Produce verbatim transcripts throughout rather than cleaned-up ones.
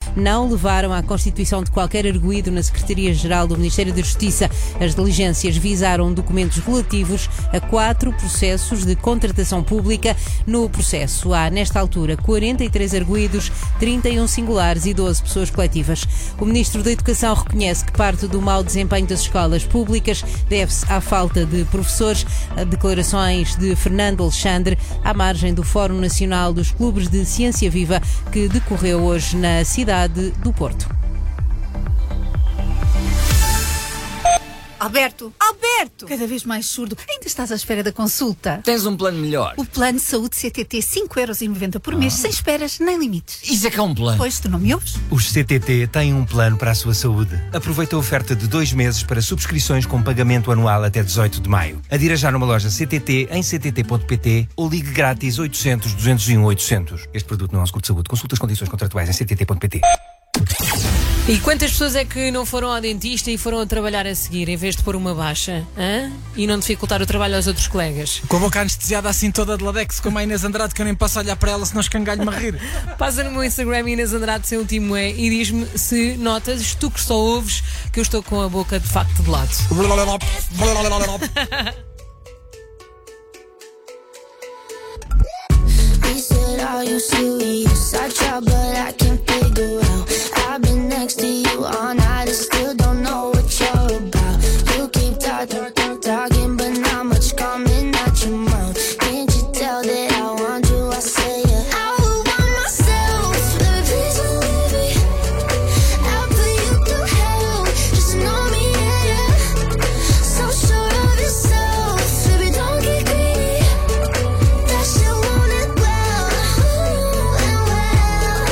não levaram à constituição de qualquer arguido na Secretaria-Geral do Ministério da Justiça. As diligências visaram documentos relativos a quatro processos de contratação pública. No processo há, nesta altura, quarenta e três arguidos, trinta e um singulares e doze pessoas coletivas. O Ministro da Educação reconhece que parte do mau desempenho das escolas públicas deve-se à falta de professores. Declarações de Fernando Alexandre à margem do Fórum Nacional dos Clubes de Ciência Viva que decorreu hoje na cidade do Porto. Alberto! Alberto! Cada vez mais surdo. Ainda estás à espera da consulta? Tens um plano melhor. O plano de saúde C T T, cinco euros e noventa por mês, ah. sem esperas nem limites. Isso é que é um plano. Pois, tu não me ouves? Os C T T têm um plano para a sua saúde. Aproveita a oferta de dois meses para subscrições com pagamento anual até dezoito de maio. Adira já numa loja C T T em c t t ponto p t ou ligue grátis oitocentos, duzentos e um, oitocentos. Este produto não é um seguro de saúde. Consulta as condições contratuais em c t t ponto p t. E quantas pessoas é que não foram ao dentista e foram a trabalhar a seguir, em vez de pôr uma baixa? Hã? E não dificultar o trabalho aos outros colegas? Com a boca anestesiada assim toda de ladex, como a Inês Andrade, que eu nem posso olhar para ela, senão escangalho-me a rir. Passa no meu Instagram Inês Andrade sem último é e diz-me se notas, tu que só ouves, que eu estou com a boca de facto de lado. I've been next to you all night and still don't know what you're about. You keep talking, talking, but not much coming out your mouth. Can't you tell that I want you? I say yeah. I would want myself. Let me please believe me. I'll put you through hell. Just know me, yeah, yeah. So sure of yourself, baby, don't get greedy. That shit want it well, and well.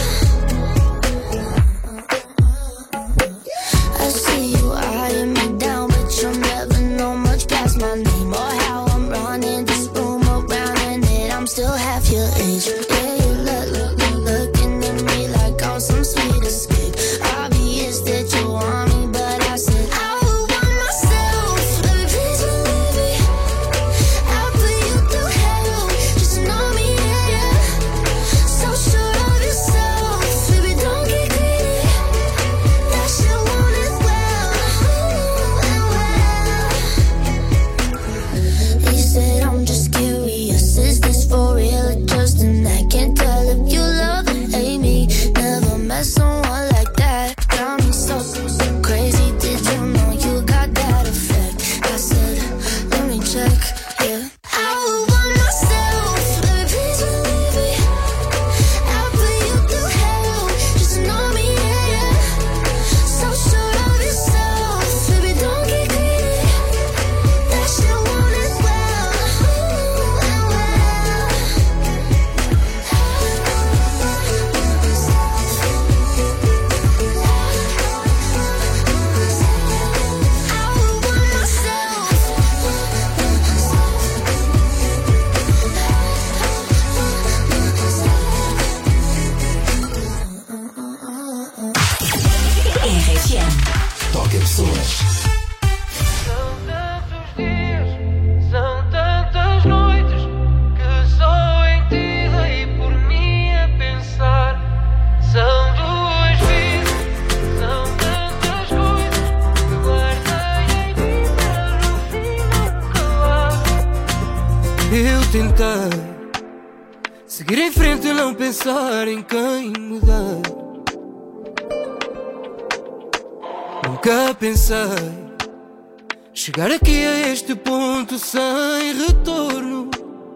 I see you eyeing me down, but you'll never know much past my name or how I'm running this room around and that I'm still half your age. Yeah, you look, look, look, looking at me like I'm some sweet escape. Obvious that you want me, but I said I would want myself. Let me please believe me. I'll put you through hell. Just know me, yeah, yeah. So sure of yourself, baby, don't get greedy. That shit want it well, and well. He said I'm just curious, is this for real or just an act? Can't tell if you love or hate me. Never met someone like that. Got me so, so crazy. Did you know you got that effect? I said, let me check, yeah. I would want myself. Let me please believe me. I'll put you through hell. Just know me, yeah, yeah. So sure of yourself, baby, don't get greedy. That shit want it well, and well. I would want myself. R F M. Toca pessoas. São tantos dias, são tantas noites que só em ti dei por mim a pensar. São duas vidas, são tantas coisas que guardei em mim para no fim não calar. Eu tentei seguir em frente e não pensar em quem mudar. Nunca pensei chegar aqui a este ponto sem retorno.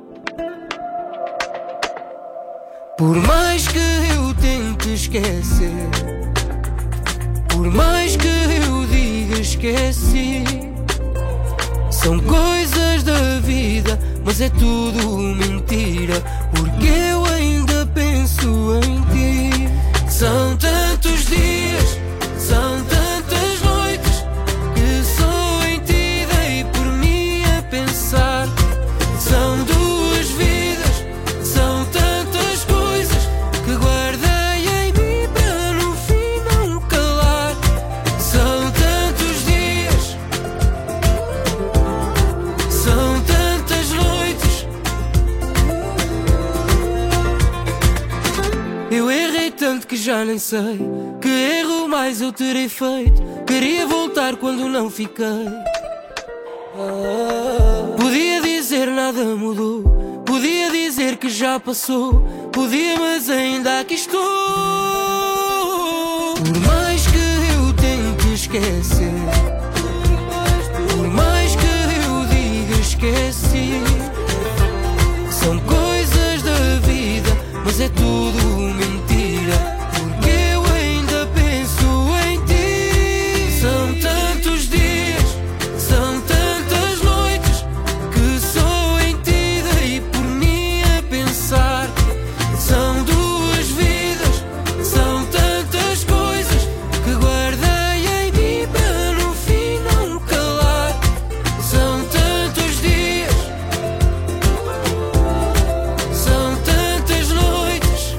Por mais que eu tente esquecer, por mais que eu diga esqueci, são coisas da vida, mas é tudo mentira, porque eu ainda penso em ti. São tantos dias, são tantas noites que só em ti dei por mim a pensar. São duas vidas, são tantas coisas que guardei em mim para no fim não calar. São tantos dias, são tantas noites. Eu errei tanto que já nem pensei que erro mais eu terei feito. Queria voltar quando não fiquei. Podia dizer nada mudou, podia dizer que já passou, podia, mas ainda aqui estou. Por mais que eu tente esquecer, por mais que eu diga esqueci, são coisas da vida, mas é tudo mentira, porque eu ainda penso em ti. São tantos dias, são tantas noites que só em ti dei por mim a pensar. São duas vidas, são tantas coisas que guardei em mim para no fim não calar. São tantos dias, são tantas noites.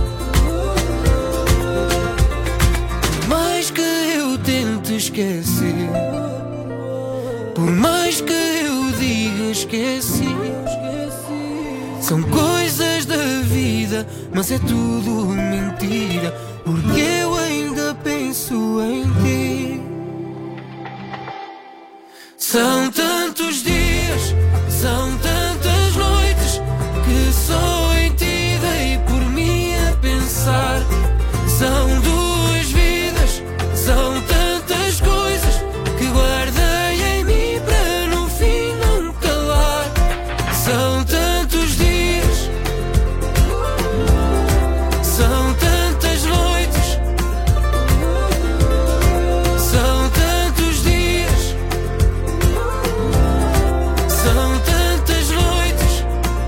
Por mais que eu tente esquecer, por mais que eu diga esqueci, são coisas da vida, mas é tudo mentira, porque eu ainda penso em ti. São tantos dias, são tantas noites que só em ti dei por mim a pensar. São duas vidas, são tantas coisas que guardei em mim para no fim não calar. São tantos dias, são tantas noites, são tantos dias, são tantas noites.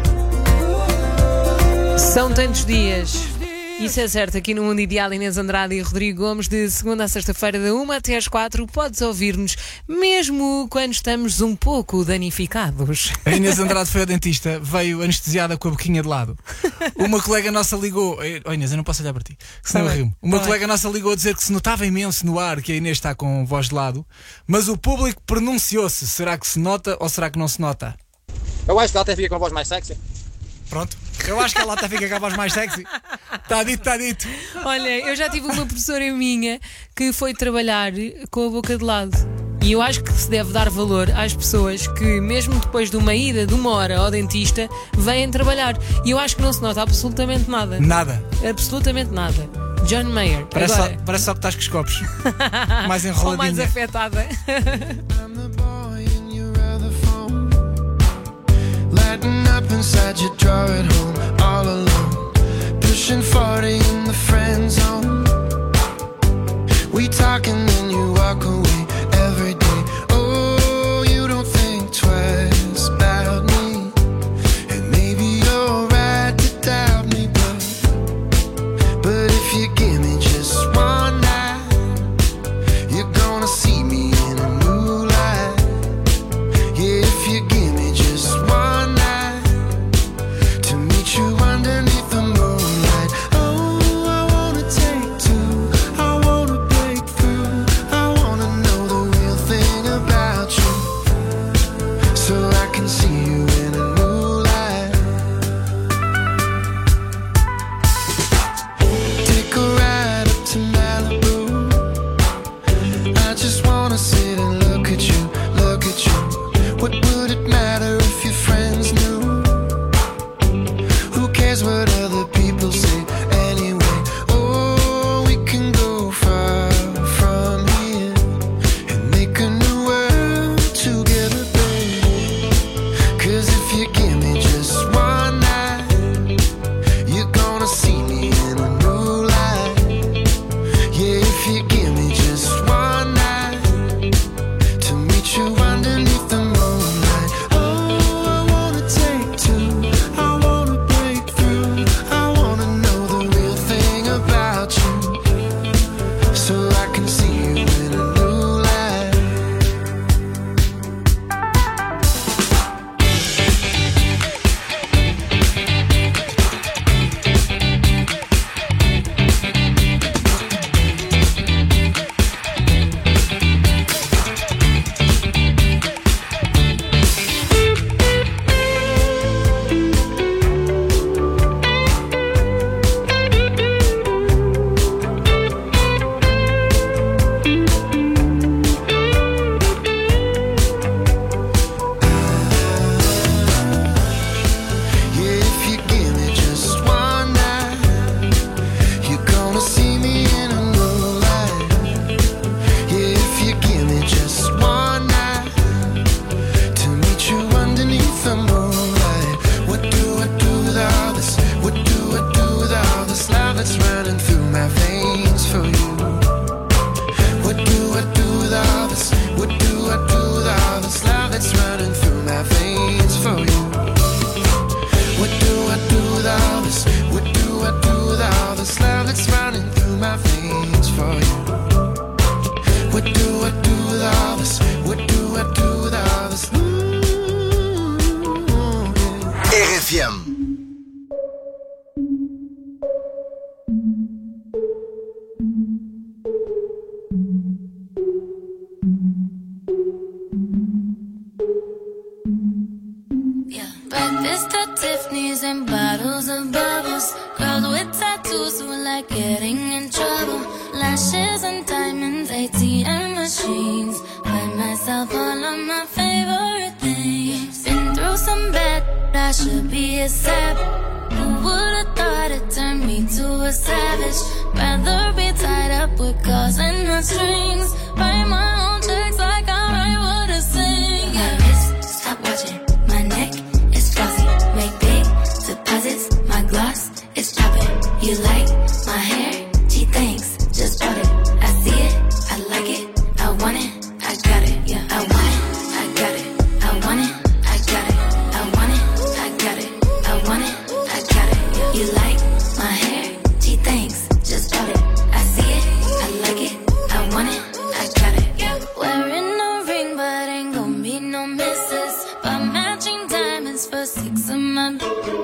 São tantos dias. Isso é certo, aqui no Mundo Ideal, Inês Andrade e Rodrigo Gomes, de segunda a sexta-feira, da uma até às quatro, podes ouvir-nos, mesmo quando estamos um pouco danificados. A Inês Andrade foi ao dentista, veio anestesiada com a boquinha de lado. Uma colega nossa ligou. Oh Inês, eu não posso olhar para ti, senão eu rimo. Uma colega nossa ligou a dizer que se notava imenso no ar que a Inês está com voz de lado, mas o público pronunciou-se. Será que se nota ou será que não se nota? Eu acho que ela até fica com a voz mais sexy. Pronto, eu acho que ela até fica com a voz mais sexy. Está dito, está dito. Olha, eu já tive uma professora minha que foi trabalhar com a boca de lado. E eu acho que se deve dar valor às pessoas que, mesmo depois de uma ida de uma hora ao dentista, vêm trabalhar. E eu acho que não se nota absolutamente nada. Nada. Absolutamente nada. John Mayer. Parece, Agora... só, parece só que estás com os copos. Mais enroladinha. Ou mais afetada. Lighting up inside your drawer at home, all alone, pushing forty in the friend zone. We talk and then you walk away every day. Oh, you don't think twice about me, and maybe you're right to doubt me, but but if you give me just one night, you're gonna see me in a new light. Yeah, if you give me just one night to meet you underneath the moonlight. Oh, I wanna take two, I wanna break through. for you. What do I do with all this? What do I do with all this? Ooh, yeah. R F M. Breakfast at Tiffany's and bottles of bubbles. Girls with tattoos who like getting in trouble. Lashes and diamonds, A T M machines. Buy myself all of my favorite things. Been through some bad, I should be a sap. Who would've thought it turned me to a savage? Rather be tied up with calls and not strings. Write my own checks like I write what I sing. My wrist, stop watching. My neck is glossy. Make big deposits. My gloss is popping. You like my hair? Gee, thanks. Just bought it. I see it. I like it. I want it. I got it. Yeah, I want it. I got it. I want it. I got it. I want it. I got it. I want it. I got it. Yeah. You like my hair? Gee, thanks. Just bought it. I see it. I like it. I want it. I got it. Yeah. Wearing a ring, but ain't gon' be no misses. But matching diamonds for six of my.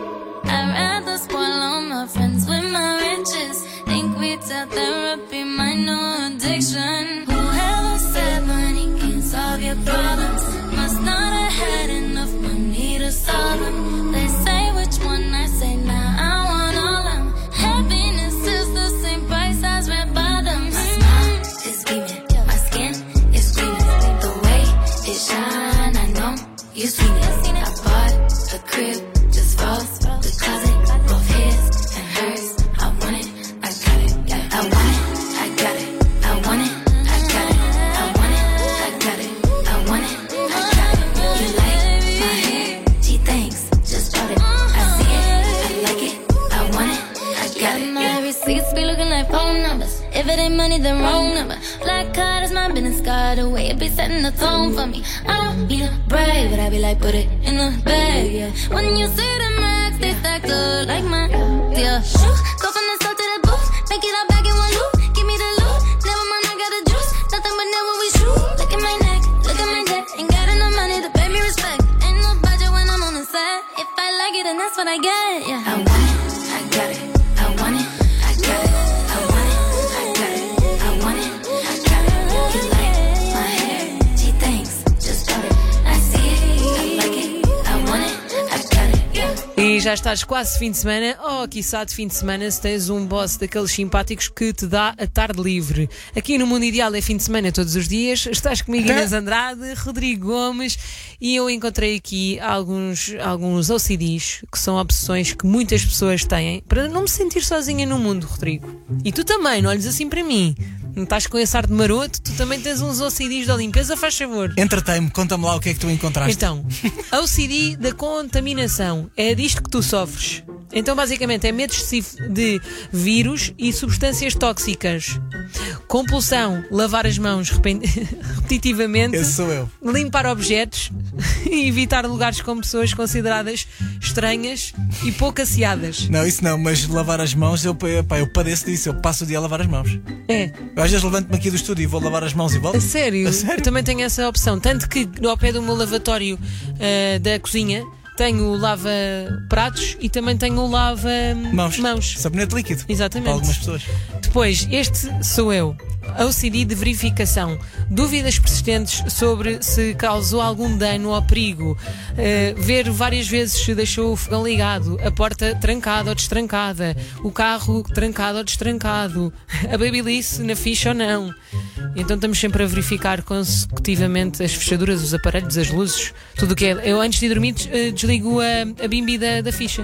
I'd rather spoil all my friends with my riches. Think retail therapy, my new addiction. Whoever said money can solve your problems must not have had enough money to solve them. They say which one, I say nah, I want all them. Happiness is the same price as red bottoms. My smile is beaming, my skin is gleaming. The way it shine, I know you seen it. I bought a crib just for the closet, both his and hers. I want it, I got it, yeah. I want it, I got it. I want it, I got it. I want it, I got it. I want it, I got it. You like my hair? Gee, thanks. Just bought it. I see it, I like it. I want it, I got it. My receipts be looking like phone numbers. If it ain't money, then wrong number. Black card is my business card. The way it be setting the tone for me. I don't need a brag, but I be like, put it in the bag, yeah. When you see the max, they stacked up like my, yeah. Shoo, go from the south to the booth. Make it all back in one loop. Give me the loot. Never mind, I got the juice. Nothing but never we shoot. Look at my neck, look at my neck. Ain't got enough money to pay me respect. Ain't no budget when I'm on the set. If I like it, then that's what I get, yeah. I want it, I got it. I want it, I got it. I want it, I got it. I want it, I got it. You like my hair? Gee, thanks. Just bought it. I see it, I like it. I want it, I got it, yeah. E já estás quase fim de semana, ou quiçá de fim de semana, se tens um boss daqueles simpáticos que te dá a tarde livre. Aqui no Mundo Ideal é fim de semana todos os dias. Estás comigo, Inês Andrade, Rodrigo Gomes, e eu encontrei aqui alguns, alguns O C Ds, que são opções que muitas pessoas têm, para não me sentir sozinha no mundo, Rodrigo. E tu também, não olhes assim para mim. Não estás com esse ar de maroto, tu também tens uns O C Ds da limpeza, faz favor. Entretém-me, conta-me lá o que é que tu encontraste. Então, O C D da contaminação. É disto que tu sofres. Então, basicamente, é medo excessivo de vírus e substâncias tóxicas. Compulsão, lavar as mãos repen- repetitivamente. Esse sou eu. Limpar objetos e evitar lugares com pessoas consideradas estranhas e pouco asseadas. Não, isso não, mas lavar as mãos, eu, pá, eu padeço disso, eu passo o dia a lavar as mãos. É. Eu às vezes levanto-me aqui do estúdio e vou lavar as mãos e volto. A sério? A sério? Eu também tenho essa opção. Tanto que ao pé do meu lavatório uh, da cozinha tenho o lava-pratos e também tenho o lava-mãos. Mãos. Sabonete líquido. Exatamente. Para algumas pessoas. Depois, este sou eu. O C D de verificação. Dúvidas persistentes sobre se causou algum dano ou perigo. Uh, ver várias vezes se deixou o fogão ligado, a porta trancada ou destrancada, o carro trancado ou destrancado, a babyliss na ficha ou não. Então estamos sempre a verificar consecutivamente as fechaduras, os aparelhos, as luzes, tudo o que é. Eu antes de dormir uh, desligo a, a bimbi da, da ficha.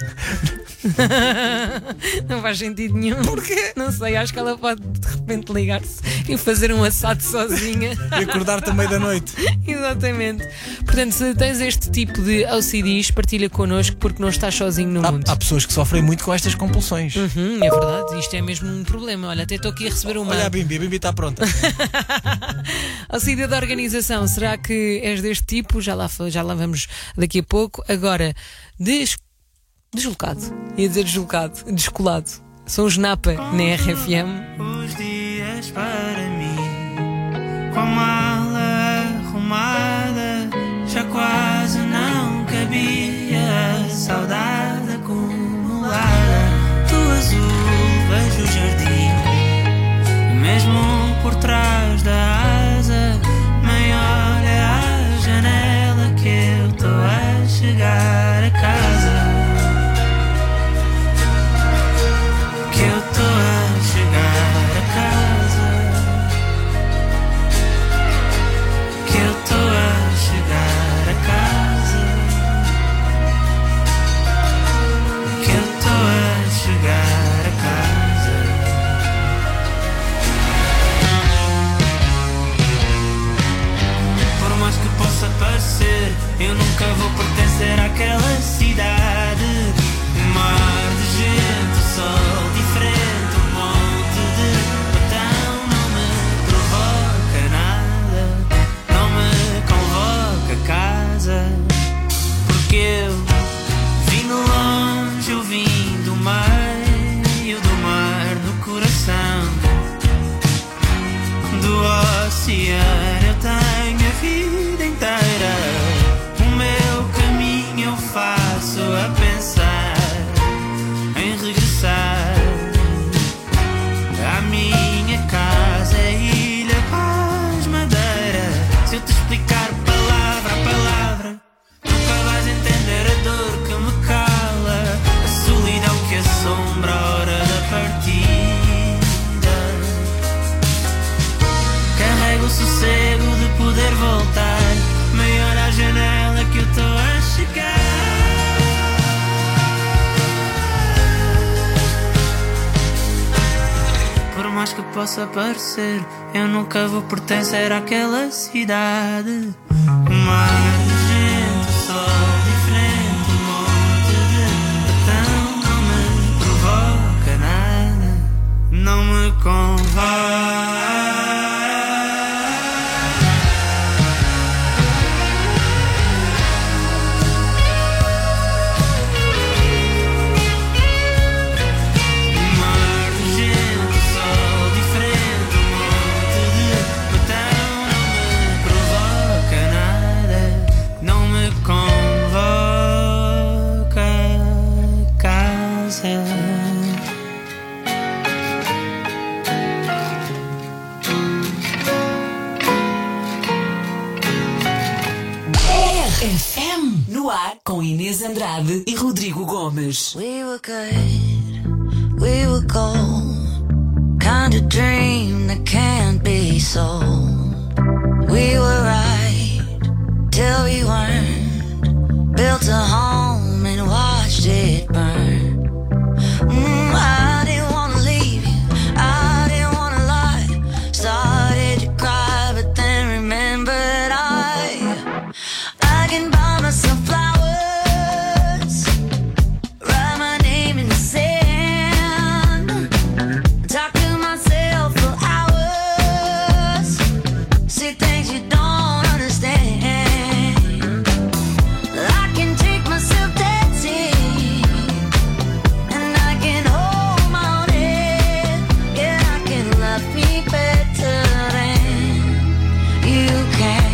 Não faz sentido nenhum. Porquê? Não sei, acho que ela pode de repente ligar-se e fazer um assado sozinha. E acordar-te à meia da noite. Exatamente. Portanto, se tens este tipo de O C Ds, partilha connosco porque não estás sozinho no há, mundo. Há pessoas que sofrem muito com estas compulsões. Uhum, é verdade, isto é mesmo um problema. Olha, até estou aqui a receber uma. Olha a bimbi, a bimbi está pronta. O C D da organização, será que és deste tipo? Já lá, já lá vamos daqui a pouco. Agora, des... deslocado. Ia dizer deslocado, descolado. São os Napa na R F M. Os dias olhares para mim, com a mala arrumada, já quase não cabia a saudade acumulada. Do azul vejo o jardim, mesmo por trás da asa, maior é a janela que eu tô a chegar a casa. Que eu tô a chegar a casa. Que eu tô a chegar a casa. Que eu tô a chegar a casa. Por mais que possa parecer, eu nunca vou pertencer àquela cidade. Um mar de gente, o sol diferente, um monte de botão. Não me provoca nada, não me convoca a casa. Porque eu vim de longe, eu vim do meio do mar no coração do oceano. Eu tenho a vida inteira, o meu caminho eu faço a pensar em regressar à minha casa, Ilha Paz, Madeira. Se eu te explicar palavra a palavra, nunca vais entender a dor que me cala, a solidão que assombra a hora da partida. Carrego o sossego de poder voltar, maior à janela que eu tô a chegar. Por mais que possa parecer, eu nunca vou pertencer àquela cidade. O mar de gente, o sol diferente, um monte de botão. Não me provoca nada, não me convoca. F M no ar com Inês Andrade e Rodrigo Gomes. We were good, we were gold, kind of dream that can't be sold. We were right till we weren't, built a home and watched it burn. Mm, I didn't wanna leave you, I didn't wanna lie, started to cry but then remembered I I can buy myself flowers, write my name in the sand, talk to myself for hours, see things you don't understand. I can take myself dancing, and I can hold my own head. Yeah, I can love me better than you can.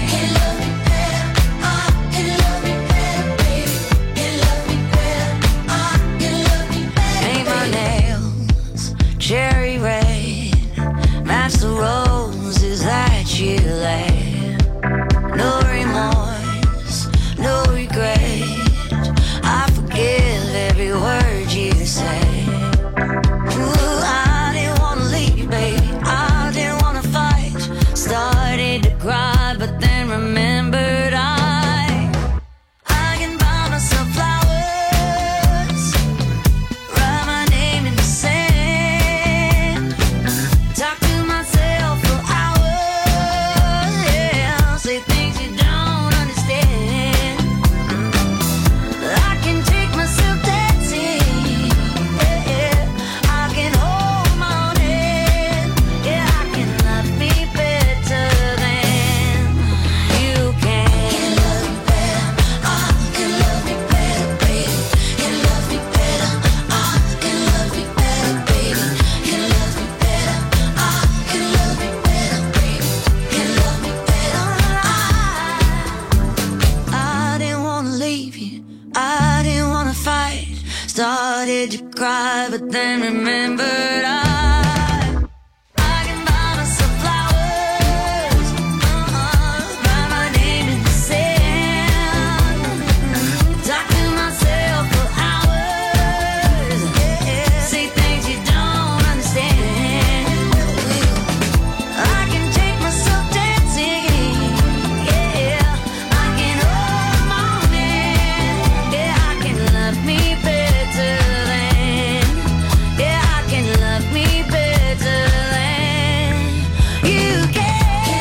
Cherry red, match the roses that you laid. No remorse, no regret, I forgive every word you say. Ooh, I didn't wanna leave, baby, I didn't wanna fight. Started to cry, but then remembered I I can buy myself flowers, write my name in the sand, talk to myself for hours. did you cry? But then remembered I, I can buy myself flowers, uh-uh, write my name in the sand, talk to myself for hours, yeah, say things you don't understand. I can take myself dancing, yeah, I can hold my man, yeah, I can love me better than, yeah, I can love me better than you can.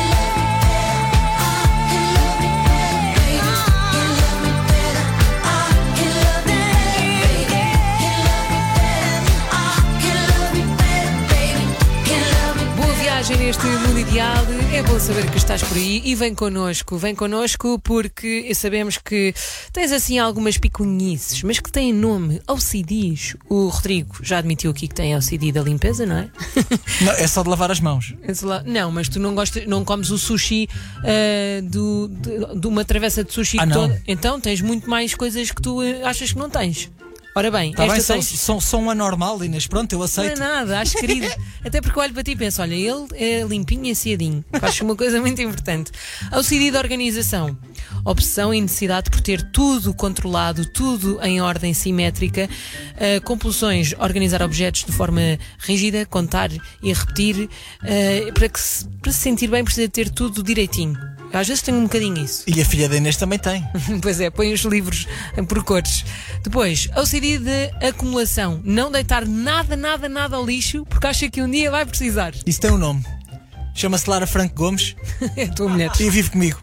Boa viagem neste mundo ideal. É bom saber que estás por aí e vem connosco, vem connosco porque sabemos que tens assim algumas picunhices, mas que têm nome, O C Ds. O Rodrigo já admitiu aqui que tem O C D da limpeza, não é? Não, é só de lavar as mãos. É só lá- Não, mas tu não gostas, não comes o sushi ah, do, de, de uma travessa de sushi Ah, não? toda. Então tens muito mais coisas que tu eh, achas que não tens. Ora bem, Tá esta bem, sou, tens. sou, sou um anormal, Inês. Pronto, eu Não é aceito. nada, acho querido. Até porque eu olho para ti e penso: olha, ele é limpinho e aciadinho. Acho uma coisa muito importante. O C D da organização. Obsessão e necessidade por ter tudo controlado, tudo em ordem simétrica. Uh, compulsões, organizar objetos de forma rígida, contar e repetir. Uh, para, que se, para se sentir bem, precisa ter tudo direitinho. Eu às vezes tenho um bocadinho isso. E a filha da Inês também tem. Pois é, põe os livros por cores. Depois, O C D de acumulação. Não deitar nada, nada, nada ao lixo porque acha que um dia vai precisar. Isso tem um nome. Chama-se Lara Franco Gomes É a tua mulher. e vive comigo.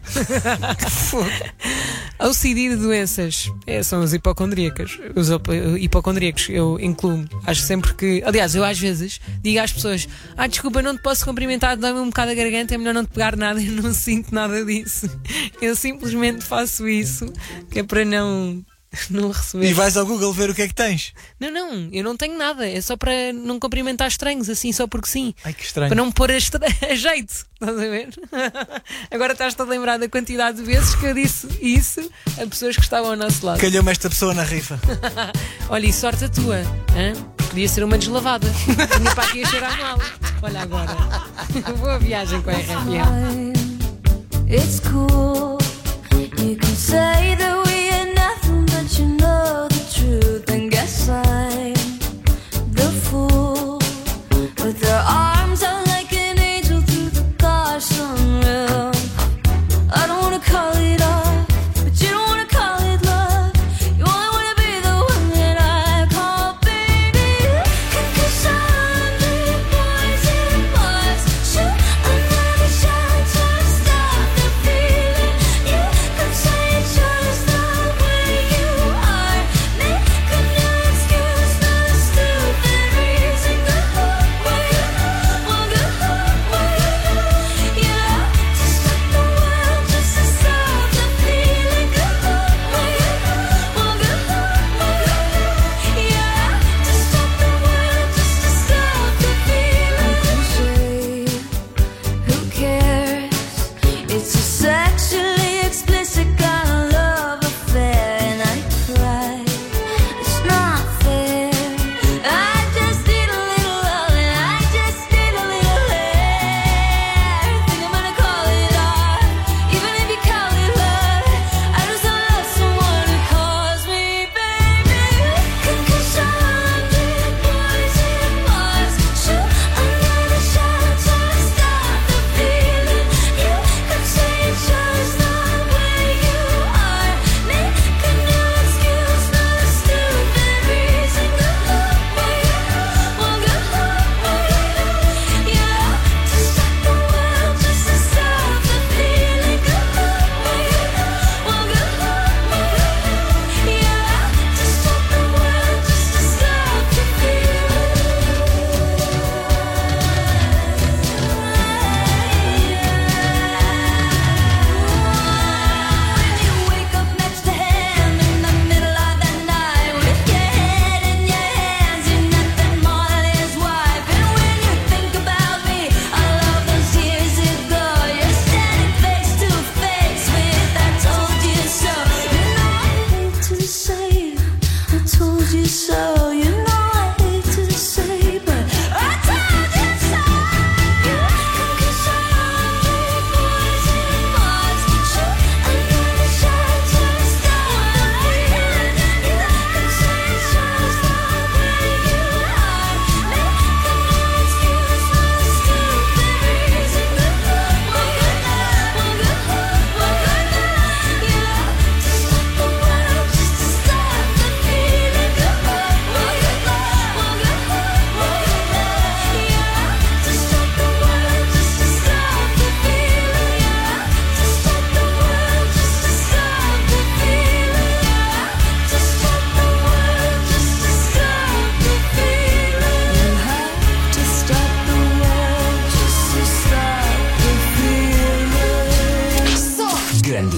O C D de doenças. É, são as hipocondríacas. Os op- hipocondríacos eu incluo. Acho sempre que. Aliás, eu às vezes digo às pessoas: ah, desculpa, não te posso cumprimentar, dá-me um bocado a garganta, é melhor não te pegar nada, eu não sinto nada disso. Eu simplesmente faço isso, que é para não. Não receber. E vais ao Google ver o que é que tens. Não, não, eu não tenho nada. É só para não cumprimentar estranhos, assim, só porque sim. Ai, que estranho. Para não me pôr a, estra- a jeito. Estás a ver? Agora estás-te a lembrar da quantidade de vezes que eu disse isso a pessoas que estavam ao nosso lado. Calhou-me esta pessoa na rifa. Olha, e sorte a tua. Hã? Podia ser uma deslavada. Tinha para aqui a cheirar mal. Olha agora. Boa viagem com a R F M. It's cool. You can say that we are nothing, but you know the truth. And guess I'm the fool with her arms out like an angel through the car sunroof. I don't wanna call it off, but you don't wanna call it love. You only wanna be the one that I call baby. Cause I'm the poison was shoot another shot to stop the feeling. You could say it's your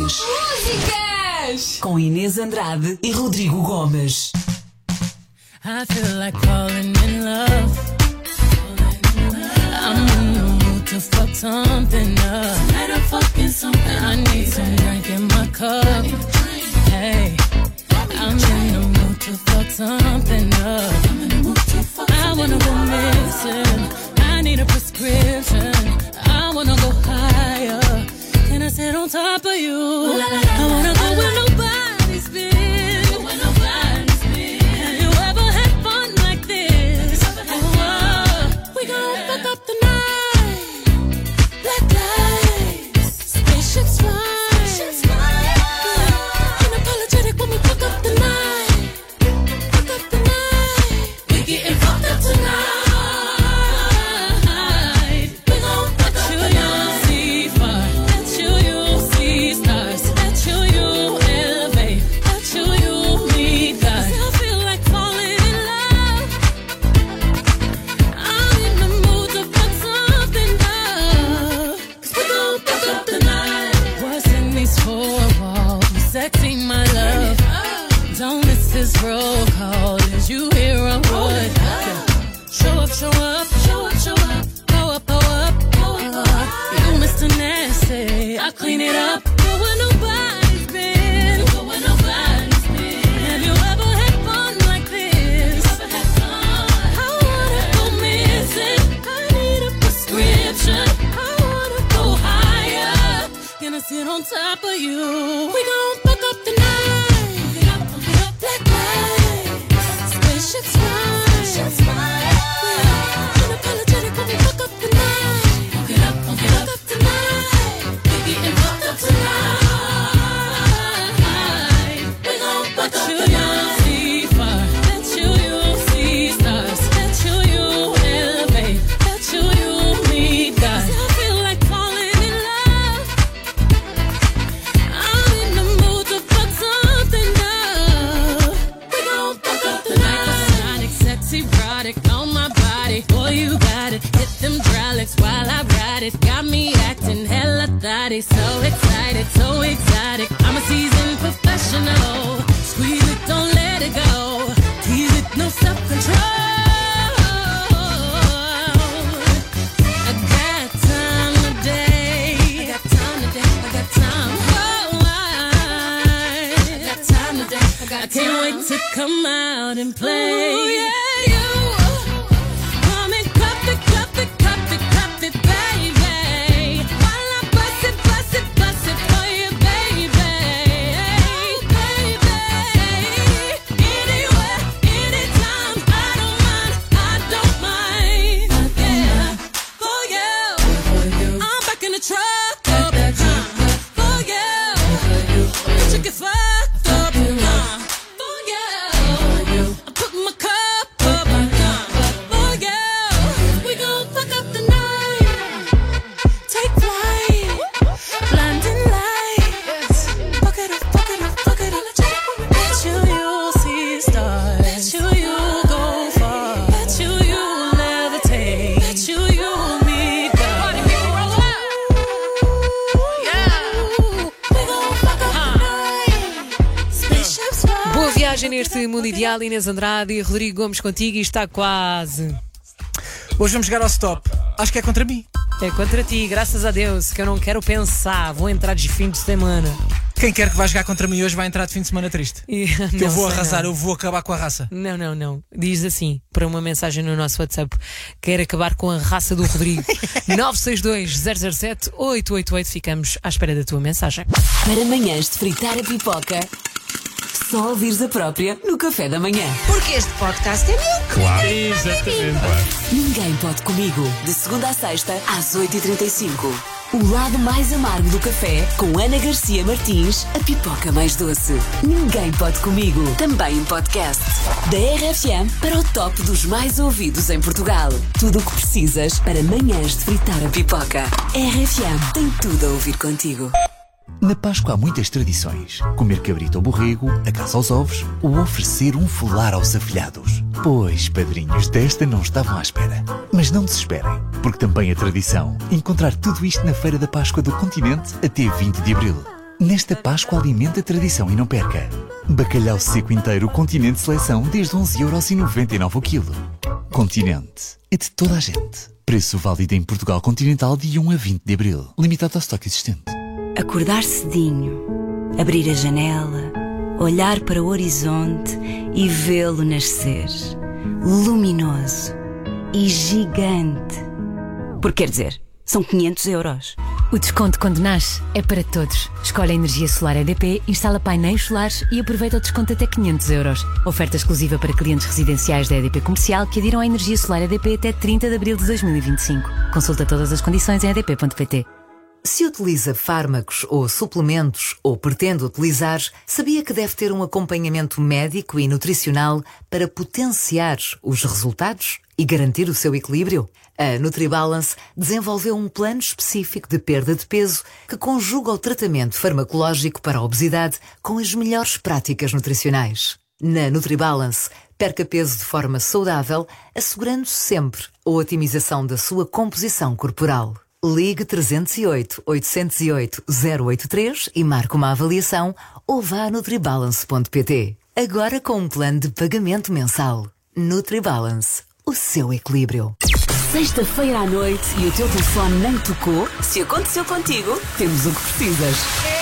Gomes. Músicas! Com Inês Andrade e Rodrigo Gomes. I feel like falling in love. I'm in the mood to fuck something up. Tonight I'm fucking something. I need some drink in my cup. Hey, I'm in the mood to fuck something up. I'm in the mood to fuck I wanna go missing. I need a prescription. I wanna go higher. Can I sit on top of you? I wanna go where nobody's been. Go where nobody's been. Have you ever had fun like this? Oh, we gon' fuck up the night. Black lights, spaceships fly. Spaceships fly. Unapologetic when we fuck up the night. Fuck up the night. We getting fucked up tonight. Sexy, my love. Don't miss this roll call. As you hear a wood. Show up, show up, show up, show up. Go up, go up, go up. You Mister Nasty, I clean it up. Go where nobody's been. Go where nobody's been. Have you ever had fun like this? Ever had fun? I wanna go missing. I need a prescription. I wanna go higher. Can I sit on top of you? We gon' fuck up the night. Black lights, spaceships fly. Spaceships fly. Unapologetic when we fuck up the night. Fuck it up, fuck it up, fuck up the night. We getting fucked up tonight. We gon' fuck up the night. See fire. Let you, you see stars. Let you, you elevate. Let you, you meet God. I feel like falling in love. I'm in the mood to fuck something up. We gon' fuck up the night. Hypersonic, sexy, erotic on my body. Boy, you got it. Hit them hydraulics while I ride it. Got me acting hella thotty. So excited, so exotic. I'm a seasoned professional. Squeeze it, don't let it go. Tease it, no self-control. I got time today. I got time today. I got time. Oh, I, I got time today. I got I can't time. Wait to come out and play. Ooh, yeah, you. Come and cup it, cup it, cup it, cup it, baby. While I bust it, bust it, bust it for you, baby. Baby. Anywhere, anytime. I don't mind, I don't mind. Yeah. For you. I'm back in the truck. Up, uh, for you. You get fucked up. Uh, for you. I put my cup up. Uh, for you. We gon' fuck up the night. Take flight. Blinding lights. Fuck it up, fuck it up, fuck it up. Bet you you'll see stars. Bet you you'll go far. Bet you you'll levitate. Bet you you'll meet God. We gon' fuck up the night. Spaceships fly. Boa viagem neste mundo ideal, Inês Andrade e Rodrigo Gomes contigo e está quase. Hoje vamos chegar ao stop. Acho que é contra mim. É contra ti, graças a Deus, que eu não quero pensar. Vou entrar de fim de semana. Quem quer que vá jogar contra mim hoje vai entrar de fim de semana triste. E, Que eu não vou sei arrasar, não. eu vou acabar com a raça. Não, não, não. Diz assim, para uma mensagem no nosso WhatsApp: quer acabar com a raça do Rodrigo. nove seis dois, zero zero sete, oito oito oito. Ficamos à espera da tua mensagem. Para manhãs de fritar a pipoca, só ouvires a própria no café da manhã. Porque este podcast é meu. Claro. Exatamente. Ninguém pode comigo. De segunda à sexta, às oito e trinta e cinco. O lado mais amargo do café, com Ana Garcia Martins, a pipoca mais doce. Ninguém pode comigo. Também em podcast. Da R F M para o top dos mais ouvidos em Portugal. Tudo o que precisas para manhãs de fritar a pipoca. R F M tem tudo a ouvir contigo. Na Páscoa há muitas tradições. Comer cabrito ou borrego, a caça aos ovos ou oferecer um folar aos afilhados. Pois, padrinhos, desta não estavam à espera. Mas não desesperem, porque também é tradição encontrar tudo isto na Feira da Páscoa do Continente até vinte de abril. Nesta Páscoa alimenta a tradição e não perca. Bacalhau seco inteiro Continente Seleção desde onze euros e noventa e nove o quilo. Continente. É de toda a gente. Preço válido em Portugal Continental de um a vinte de abril. Limitado ao estoque existente. Acordar cedinho, abrir a janela, olhar para o horizonte e vê-lo nascer. Luminoso e gigante. Porque quer dizer, são quinhentos euros. O desconto quando nasce é para todos. Escolhe a energia solar E D P, instala painéis solares e aproveita o desconto até quinhentos euros. Oferta exclusiva para clientes residenciais da E D P Comercial que adiram à energia solar E D P até trinta de abril de dois mil e vinte e cinco. Consulta todas as condições em e d p ponto p t. Se utiliza fármacos ou suplementos ou pretende utilizar, sabia que deve ter um acompanhamento médico e nutricional para potenciar os resultados e garantir o seu equilíbrio? A NutriBalance desenvolveu um plano específico de perda de peso que conjuga o tratamento farmacológico para a obesidade com as melhores práticas nutricionais. Na NutriBalance, perca peso de forma saudável, assegurando sempre a otimização da sua composição corporal. Ligue trezentos e oito, oitocentos e oito, zero oito três e marque uma avaliação ou vá a nutribalance ponto p t. Agora com um plano de pagamento mensal. NutriBalance, o seu equilíbrio. Sexta-feira à noite e o teu telefone nem tocou? Se aconteceu contigo, temos o que precisas.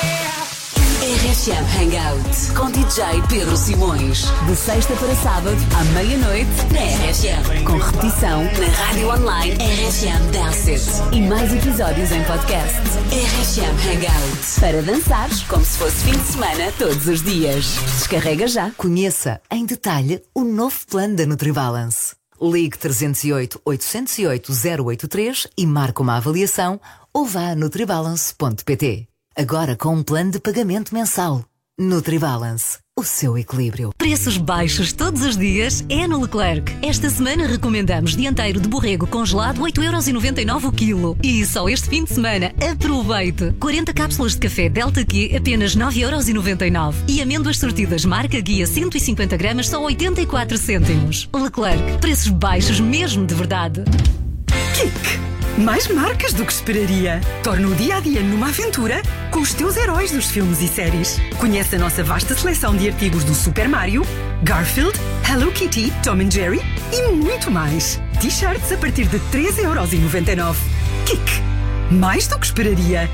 R F M Hangout com D J Pedro Simões. De sexta para sábado, à meia-noite, na R F M. Com repetição na rádio online R F M Dance. E mais episódios em podcast. R F M Hangout. Para dançares como se fosse fim de semana todos os dias. Descarrega já. Conheça em detalhe o novo plano da NutriBalance. Ligue trezentos e oito, oitocentos e oito, zero oito três e marque uma avaliação ou vá a nutribalance ponto p t. Agora com um plano de pagamento mensal. NutriBalance, o seu equilíbrio. Preços baixos todos os dias é no Leclerc. Esta semana recomendamos dianteiro de borrego congelado oito euros e noventa e nove o quilo. E só este fim de semana, aproveite! quarenta cápsulas de café Delta Q apenas nove euros e noventa e nove. E amêndoas sortidas marca Guia cento e cinquenta gramas só oitenta e quatro cêntimos. Leclerc, preços baixos mesmo de verdade. Kik! Mais marcas do que esperaria. Torna o dia a dia numa aventura com os teus heróis dos filmes e séries. Conhece a nossa vasta seleção de artigos do Super Mario, Garfield, Hello Kitty, Tom and Jerry e muito mais. T-shirts a partir de três euros e noventa e nove. Kik! Mais do que esperaria.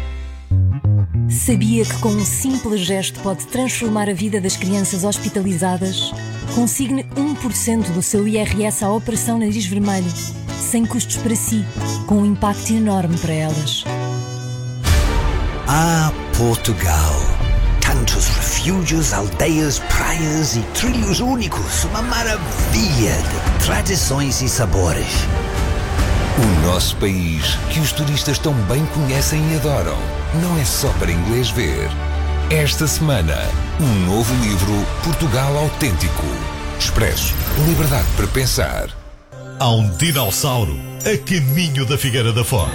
Sabia que com um simples gesto pode transformar a vida das crianças hospitalizadas? Consigne um por cento do seu I R S à Operação Nariz Vermelho, sem custos para si, com um impacto enorme para elas. Ah, Portugal! Tantos refúgios, aldeias, praias e trilhos únicos. Uma maravilha de tradições e sabores. O nosso país, que os turistas tão bem conhecem e adoram, não é só para inglês ver. Esta semana, um novo livro, Portugal Autêntico. Expresso, liberdade para pensar. Há um dinossauro a caminho da Figueira da Foz.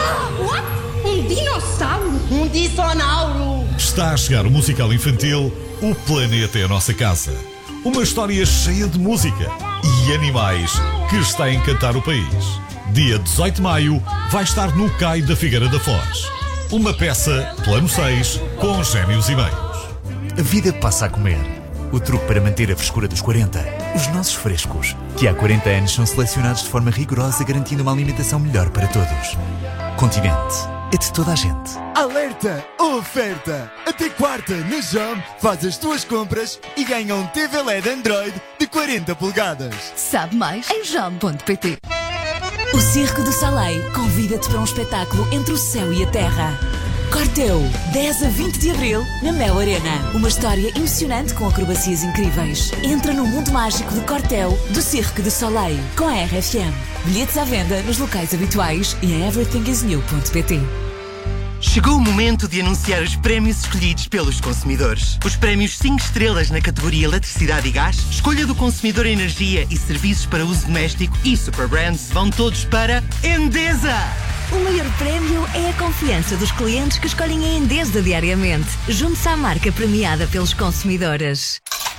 Um dinossauro? Um dinossauro! Está a chegar o musical infantil O Planeta é a Nossa Casa. Uma história cheia de música e animais que está a encantar o país. Dia dezoito de maio vai estar no Cais da Figueira da Foz. Uma peça, plano seis, com gêmeos e meios. A vida passa a comer. O truque para manter a frescura dos quarenta. Os nossos frescos, que há quarenta anos são selecionados de forma rigorosa, garantindo uma alimentação melhor para todos. Continente. É de toda a gente. Alerta! Oferta! Até quarta, na Jam, faz as tuas compras e ganha um T V L E D Android de quarenta polegadas. Sabe mais em jam ponto p t. O Circo do Soleil convida-te para um espetáculo entre o céu e a terra. Corteu, dez a vinte de abril, na Mel Arena. Uma história emocionante com acrobacias incríveis. Entra no mundo mágico de Corteu, do Circo do Soleil, com a R F M. Bilhetes à venda nos locais habituais e em everything is new ponto p t. Chegou o momento de anunciar os prémios escolhidos pelos consumidores. Os prémios cinco estrelas na categoria Eletricidade e Gás, Escolha do Consumidor Energia e Serviços para Uso Doméstico e Super Brands vão todos para Endesa! O maior prémio é a confiança dos clientes que escolhem a Endesa diariamente. Junte-se à marca premiada pelos consumidores.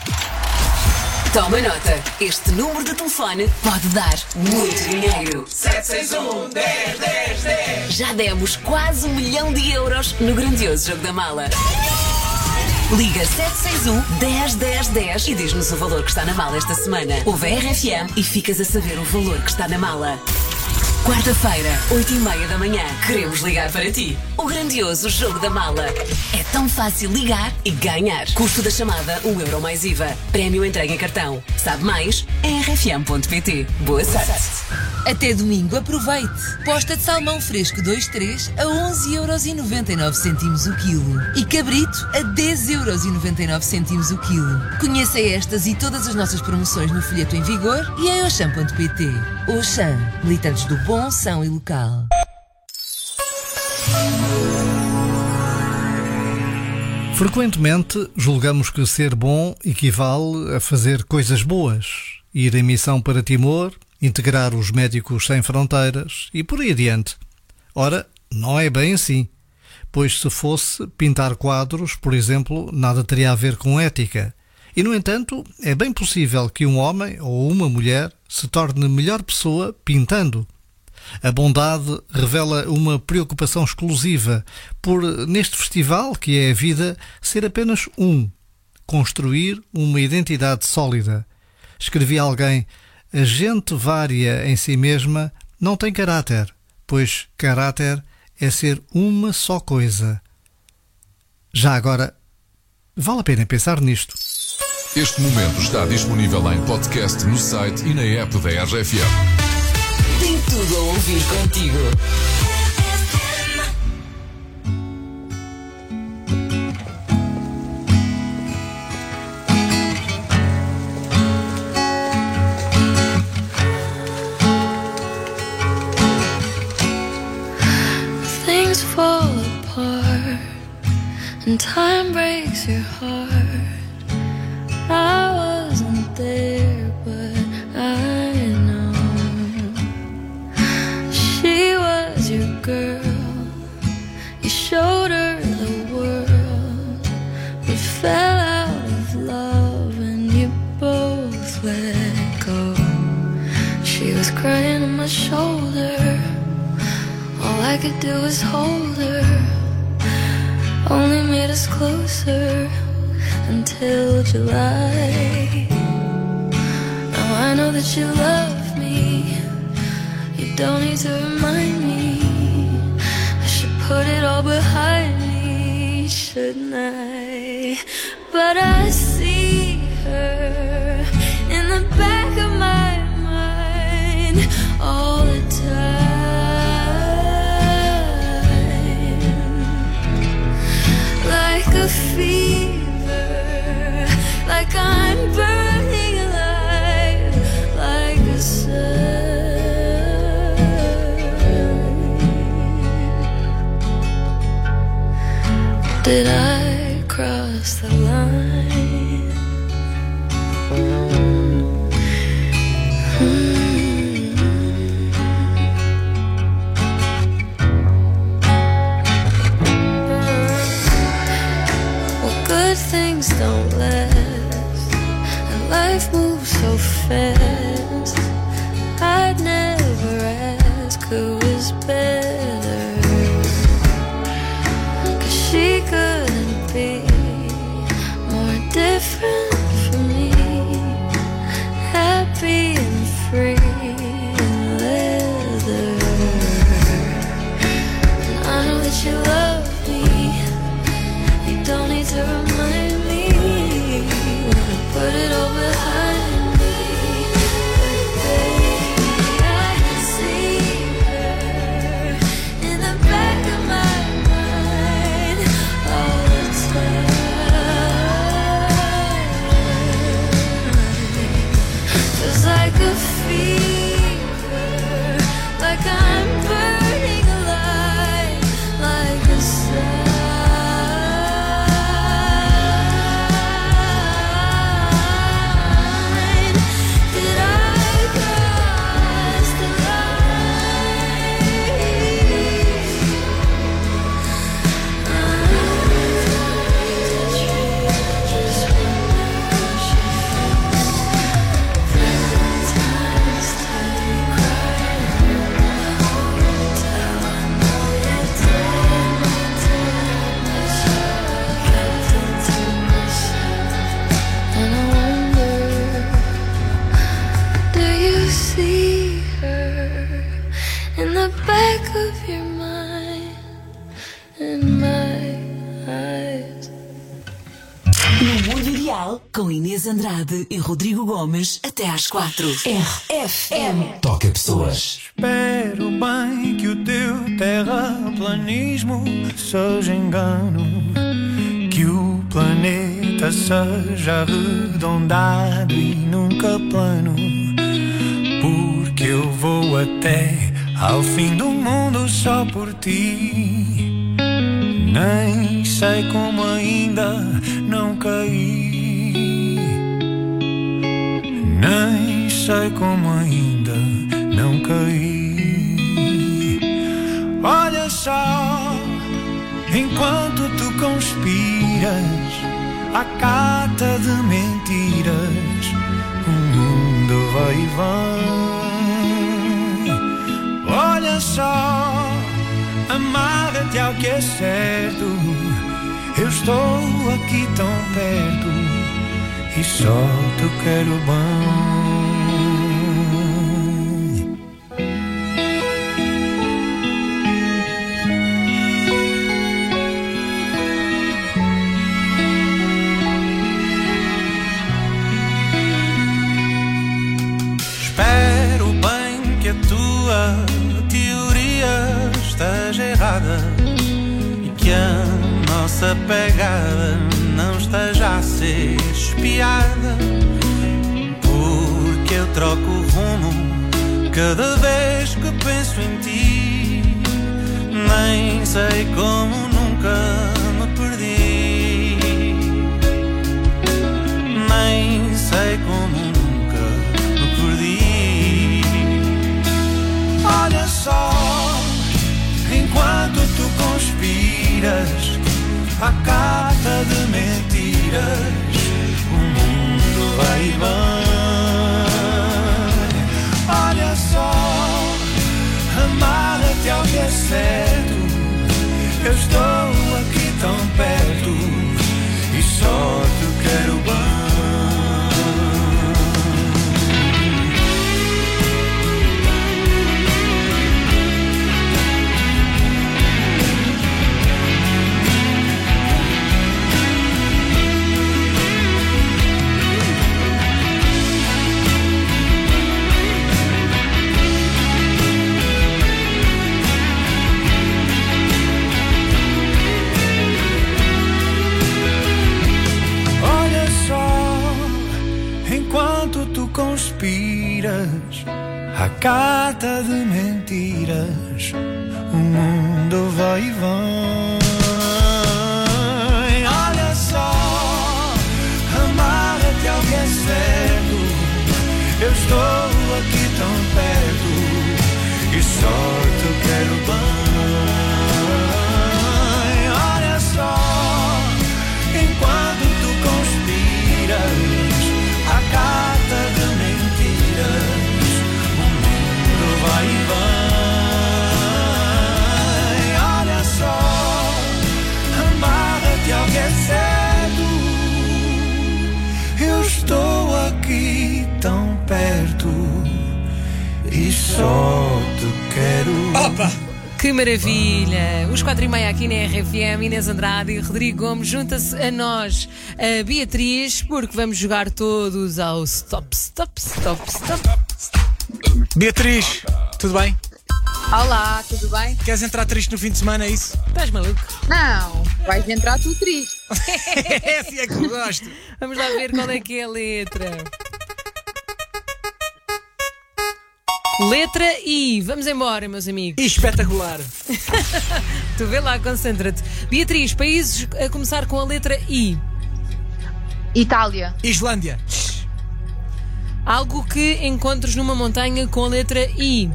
Toma nota, este número de telefone pode dar muito dinheiro. sete seis um, dez, dez, dez. Já demos quase um milhão de euros no grandioso Jogo da Mala. Liga sete seis um, dez, dez, dez e diz-nos o valor que está na mala esta semana. Ouve a R F M e ficas a saber o valor que está na mala. Quarta-feira, oito e meia da manhã, queremos ligar para ti. O grandioso Jogo da Mala. É tão fácil ligar e ganhar. Custo da chamada, um euro mais I V A. Prémio entregue em cartão. Sabe mais? em r f m ponto p t. Boa sorte. Até domingo, aproveite. Posta de salmão fresco dois três a onze euros e noventa e nove cêntimos o quilo. E cabrito a dez euros e noventa e nove cêntimos o quilo. Conheça estas e todas as nossas promoções no folheto em vigor e em oxam ponto p t. Oxam, militantes do bom, são e local. Frequentemente julgamos que ser bom equivale a fazer coisas boas, ir em missão para Timor, integrar os Médicos Sem Fronteiras e por aí adiante. Ora, não é bem assim, pois se fosse pintar quadros, por exemplo, nada teria a ver com ética. E, no entanto, é bem possível que um homem ou uma mulher se torne melhor pessoa pintando. A bondade revela uma preocupação exclusiva por, neste festival, que é a vida, ser apenas um. Construir uma identidade sólida. Escrevia alguém: a gente vária em si mesma não tem caráter, pois caráter é ser uma só coisa. Já agora, vale a pena pensar nisto. Este momento está disponível em podcast no site e na app da R F M. Tem tudo a ouvir contigo. Things fall apart and time breaks your heart. I wasn't there, but I know she was your girl. You showed her the world, but fell out of love and you both let go. She was crying on my shoulder. All I could do was hold her. Only made us closer until July. Now I know that you love me. You don't need to remind me. I should put it all behind me, shouldn't I? But I see her in the back of my mind all the time. Like a fever, like I'm burning alive, like a sun. Did I cross the line? Hmm. Good things don't last, and life moves so fast. I'd never ask who is better, 'cause she couldn't be more different from me. Happy and free and leather. And I know that you love me. You don't need to remind me. Wanna put it all behind me. But baby, I see her in the back of my mind all the time. Just like a fever, like I'm burning alive, like a Portugal, com Inês Andrade e Rodrigo Gomes, até às quatro. R F M. Toca pessoas. Espero bem que o teu terraplanismo seja engano, que o planeta seja arredondado e nunca plano, porque eu vou até ao fim do mundo só por ti. Nem sei como ainda não caí, nem sei como ainda não caí. Olha só, enquanto tu conspiras à cata de mentiras, o mundo vai e vem. Olha só, amarra-te ao que é certo, eu estou aqui tão perto e só te quero bem. Espero bem que a tua teoria esteja errada e que a nossa pegada não esteja a ser espiada, porque eu troco o rumo cada vez que penso em ti. Nem sei como nunca me perdi, nem sei como nunca me perdi. Olha só, enquanto tu conspiras à cata de mentiras, o mundo vai e vem. Olha só, amarra-te ao que é certo, eu estou aqui tão perto e só te quero bem. Conspiras à cata de mentiras, o mundo vai e vem. Olha só, amarra-te ao que é certo, eu estou aqui tão perto e só te quero bem. Olha só, enquanto tu conspiras à cata de mentiras, o mundo vai e vem. Olha só, amarra-te ao que é certo, eu estou aqui tão perto e só te quero. Opa! Que maravilha! Os quatro e meia aqui na R F M, Inês Andrade e Rodrigo Gomes, junta-se a nós a Beatriz, porque vamos jogar todos ao Stop, Stop, Stop, Stop. Beatriz, tudo bem? Olá, tudo bem? Queres entrar triste no fim de semana, é isso? Estás maluco? Não, vais entrar tu triste. É assim é que eu gosto. Vamos lá ver qual é que é a letra. Letra I. Vamos embora, meus amigos. Espetacular. Tu vê lá, concentra-te. Beatriz, países a começar com a letra I. Itália. Islândia. Algo que encontres numa montanha com a letra I.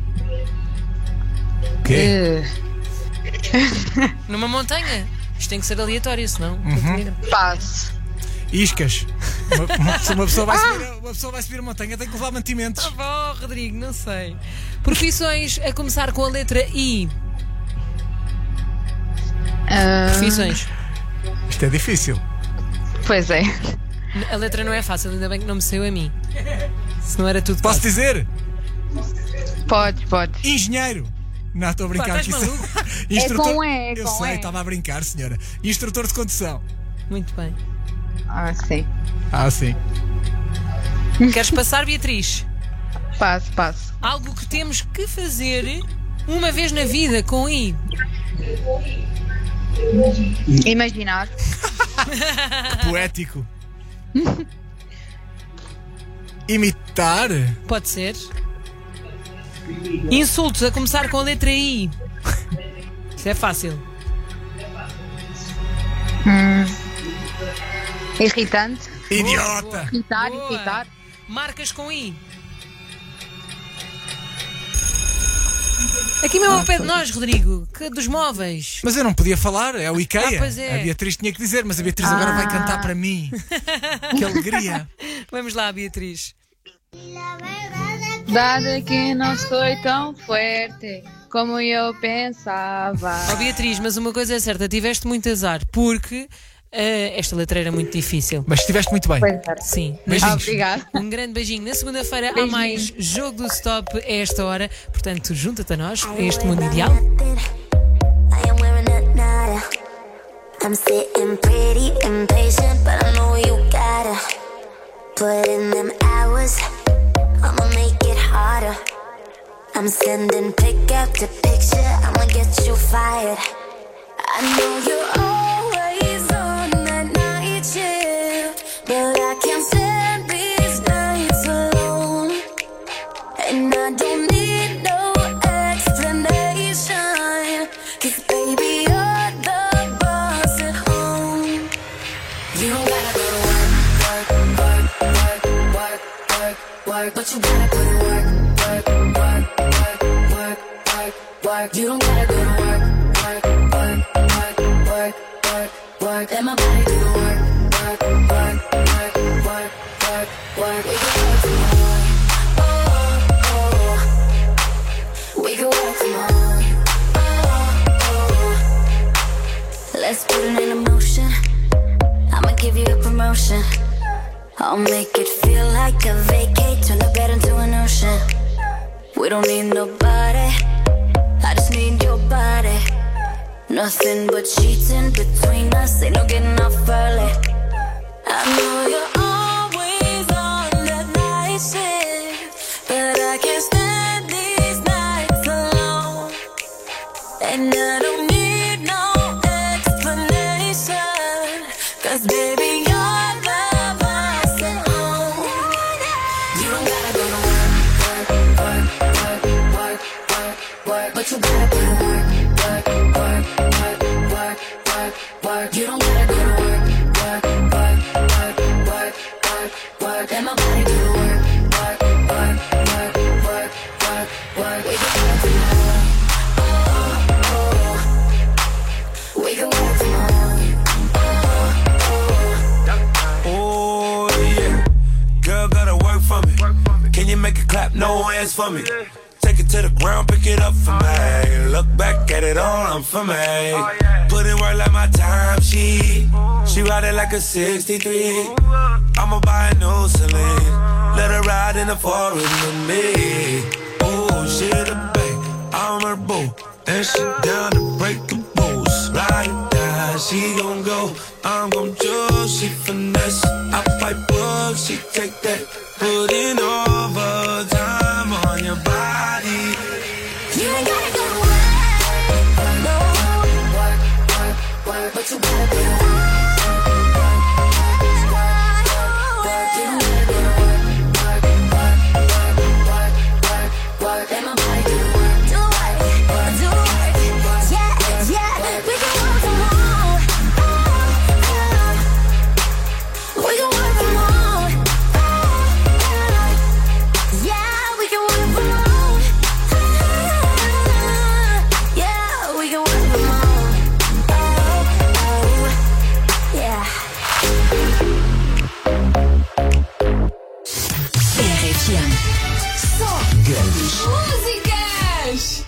Quê? Uh. Numa montanha? Isto tem que ser aleatório, senão. Uhum. Passo. Iscas. Uma, uma, uma, pessoa vai subir, uma pessoa vai subir a montanha, tem que levar mantimentos. Tá bom, Rodrigo, não sei. Profissões a começar com a letra I. Uh... Profissões. Isto é difícil. Pois é. A letra não é fácil, ainda bem que não me saiu a mim. Se não era tudo Posso fácil. dizer? Pode, pode. Engenheiro. Não, estou a brincar. Pá, aqui. É com E, é Eu com sei, E. estava a brincar, senhora. Instrutor de condução. Muito bem. Ah, sim. Ah, sim. Queres passar, Beatriz? Passo, passo. Algo que temos que fazer uma vez na vida com I. Imaginar. Poético. Imitar? Pode ser. Insultos a começar com a letra I. Isso é fácil. Hum. Irritante. Idiota. Irritar, Boa. irritar. Marcas com I. Aqui mesmo ao pé de nós, Rodrigo, que dos móveis. Mas eu não podia falar, é o IKEA. Ah, pois é. A Beatriz tinha que dizer, mas a Beatriz agora vai cantar para mim. Que alegria. Vamos lá, Beatriz. Dado que não sou tão forte como eu pensava. Ó Beatriz, mas uma coisa é certa, tiveste muito azar, porque uh, esta letra era muito difícil. Mas estiveste muito bem. Sim. Beijinhos. Obrigada. Um grande beijinho. Na segunda-feira há Beijinho. mais Jogo do Stop a esta hora. Portanto, junta-te a nós, a este mundo ideal. I am wearing a nada. I'm sitting pretty impatient, but I know you gotta put in them hours. I'ma make it harder. I'm sending pick after picture. I'ma get you fired. I know you're always on that night shift, but I can't stand these nights alone. And I don't need no explanation, 'cause baby you're the boss at home. You don't gotta go to work, work, work, work, work, work, work, but you gotta put in work, work, work, work, work, work, work. You don't gotta go to work, work, work, work, work, work, work. Let my body do the work, work, work, work, work, work, work. We can work tomorrow. Oh, oh. We can work tomorrow. Oh, oh. Let's put it in motion. I'ma give you a promotion. I'll make it feel like a vacate, turn the bed into an ocean. We don't need nobody, I just need your body. Nothing but sheets in between us, ain't no getting off early. I know you're always on that night shift, but I can't stand these nights alone. And I don't need no explanation, 'cause baby you're the boss at home. You don't gotta go to work, work, work, work, work, work, but you gotta put in work, work, work, work, work, work, work. You don't gotta go to work, work, work, work, work, work, work. Let my body do the work, work, work, work, work, work, work. We can work tomorrow. Oh, oh. We can work tomorrow. Oh, yeah. Girl, gotta work for me. Can you make it clap? No hands for me. Take it to the ground, pick it up for me. Look back at it all, I'm for me. Put in work like my time sheet. She ride it like a sixty-three. I'ma buy a new Celine. Let her ride in the forest with me. Oh, she the babe, I'm her boo. And she down to break the rules. Ride it down, she gon' go. I'm gon' choose, she finesse. I fight bugs, she take that. Put in overtime on your body. You ain't gotta go to work, no. Work, work, work, but you gotta do the work. Músicas!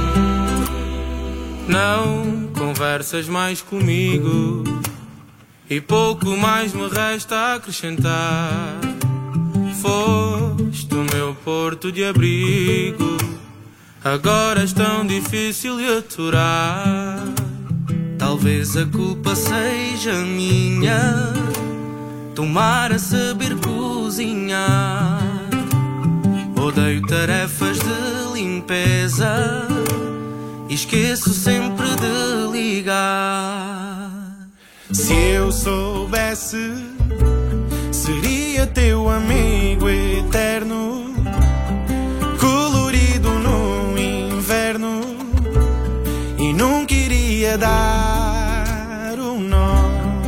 Não conversas mais comigo e pouco mais me resta acrescentar. Foste o meu porto de abrigo, agora és tão difícil de aturar. Talvez a culpa seja minha, tomar a saber cozinhar. Odeio tarefas de limpeza e esqueço sempre de ligar. Se eu soubesse, seria teu amigo eterno, colorido no inverno, e nunca iria dar um nó.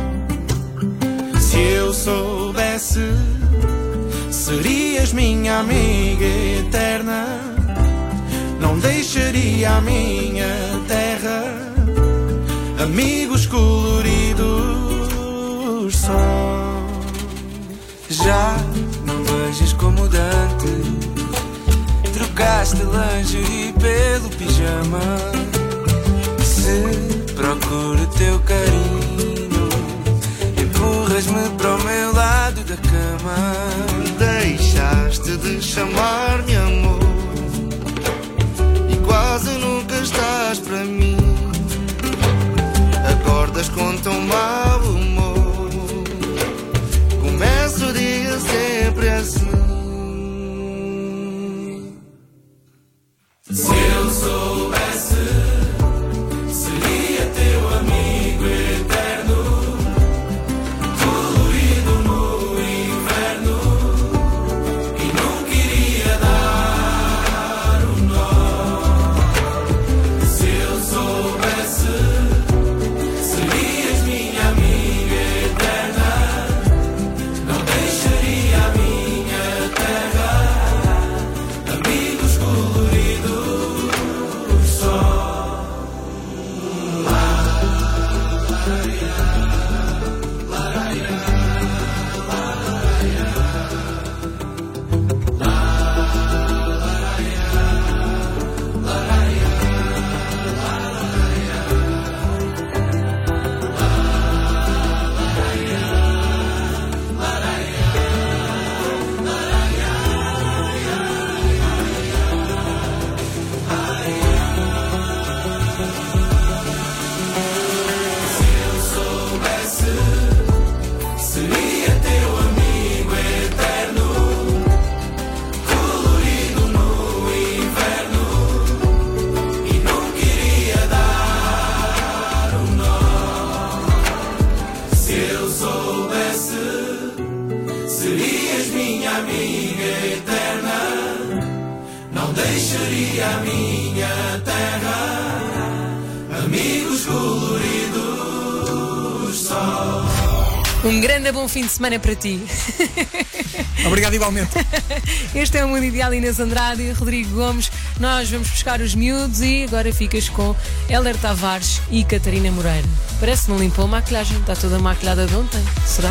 Se eu soubesse, serias minha amiga eterna, não deixaria a minha terra, amigos coloridos só. Já não vejas como Dante, trocaste lingerie pelo pijama. Se procuro teu carinho, empurras-me para o meu lado da cama. Deixaste de chamar-me amor e quase nunca estás para mim. Acordas com tão mau humor, começo o dia sempre assim. Se eu soubesse, seria teu amigo eterno, colorido no inverno, e nunca iria dar um nó. Se eu soubesse, serias minha amiga eterna, não deixaria a minha terra, amigos coloridos só. Seria teu amigo eterno, colorido no inverno, e nunca iria dar um nó. Se eu soubesse, serias minha amiga eterna, não deixaria a minha terra, amigos coloridos só. Um grande bom fim de semana para ti. Obrigado igualmente. Este é o Mundo Ideal, Inês Andrade e Rodrigo Gomes. Nós vamos buscar os miúdos e agora ficas com Hélder Tavares e Catarina Moreira. Parece que não limpou a maquilhagem, está toda maquilhada de ontem. Será?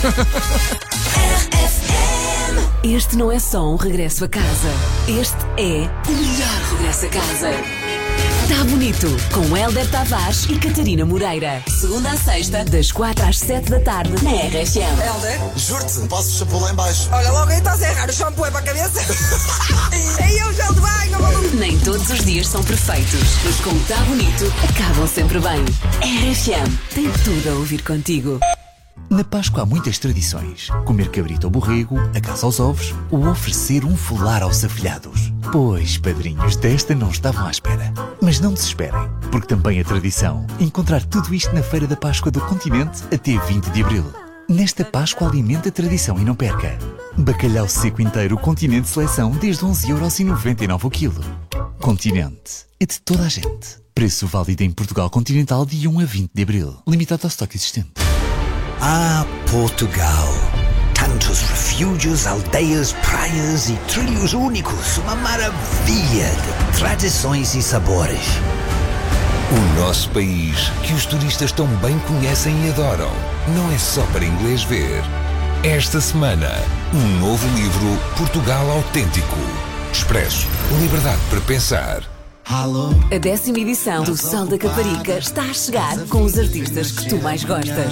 Este não é só um regresso a casa. Este é o melhor regresso a casa. Tá bonito, com Hélder Tavares e Catarina Moreira. Segunda a sexta, das quatro às sete da tarde, na R F M. Hélder, juro-te, passo o shampoo lá em baixo. Olha, logo aí estás a errar, o shampoo é para a cabeça. Aí eu gel de banho, maluco. Nem todos os dias são perfeitos, mas como tá bonito, acabam sempre bem. R F M tem tudo a ouvir contigo. Na Páscoa há muitas tradições. Comer cabrito ou borrego, a caça aos ovos ou oferecer um folar aos afilhados. Pois, padrinhos, desta não estavam à espera. Mas não desesperem, porque também é tradição encontrar tudo isto na Feira da Páscoa do Continente até vinte de abril. Nesta Páscoa alimenta a tradição e não perca. Bacalhau seco inteiro Continente Seleção desde onze euros e noventa e nove o quilo. Continente é de toda a gente. Preço válido em Portugal Continental de um a vinte de abril. Limitado ao estoque existente. Ah, Portugal. Tantos refúgios, aldeias, praias e trilhos únicos. Uma maravilha de tradições e sabores. O nosso país, que os turistas tão bem conhecem e adoram, não é só para inglês ver. Esta semana, um novo livro, Portugal Autêntico. Expresso, liberdade para pensar. A décima edição do Sol da Caparica está a chegar com os artistas que tu mais gostas.